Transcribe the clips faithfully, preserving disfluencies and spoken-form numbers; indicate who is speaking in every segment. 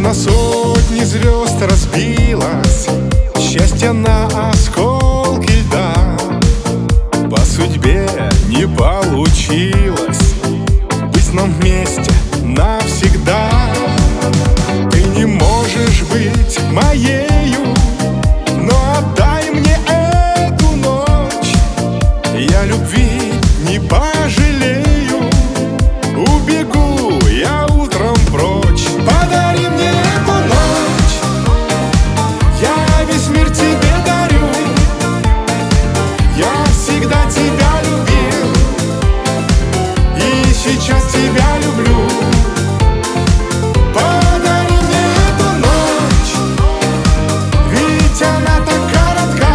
Speaker 1: на сотни звезд разбилось, счастье на осколки льда. По судьбе не получилось быть нам вместе навсегда. Ты не можешь быть моею, но отдай мне эту ночь. Я любви не пожалею, убегу я утром прочь. Подари мне эту ночь, я весь мир тебе дарю. Я всегда тебя любил и сейчас тебя люблю. Подари мне эту ночь, ведь она так коротка.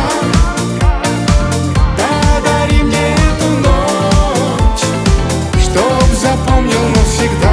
Speaker 1: Подари мне эту ночь, чтоб запомнил навсегда.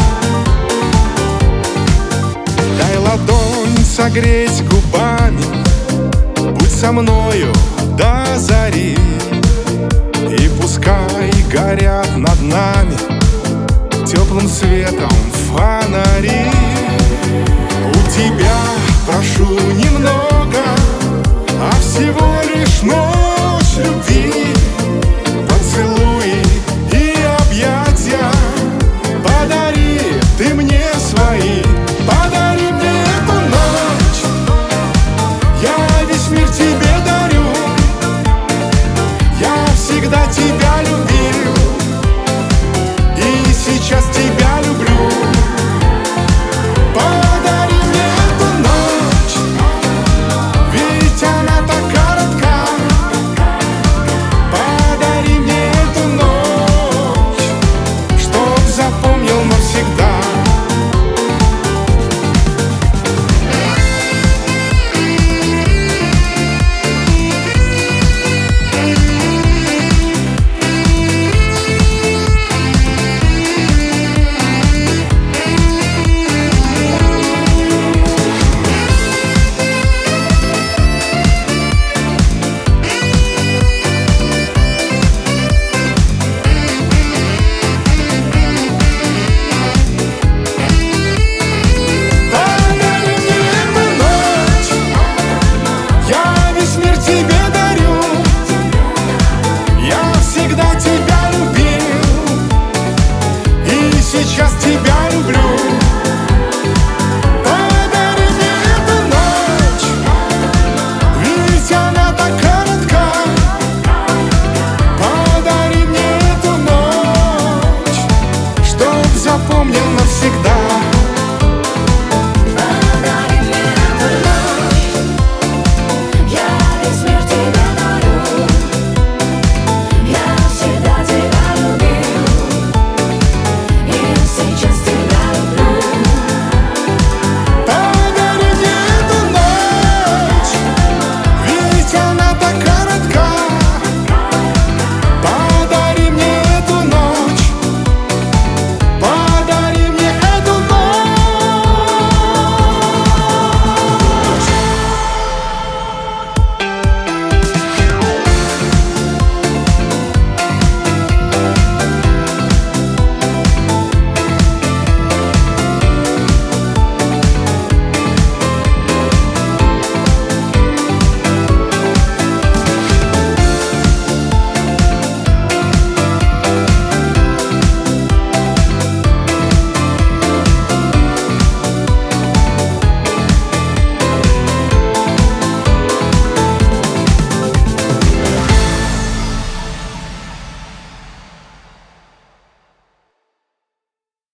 Speaker 1: Дай ладонь согреть губами, будь со мною до зари. И пускай горят над нами теплым светом фонари. У тебя прошу немного, а всего лишь ночь любви. Поцелуи и объятия подари ты мне свои. Подари мне эту ночь, я весь мир тебе дарю. Я всегда тебя любил и сейчас тебя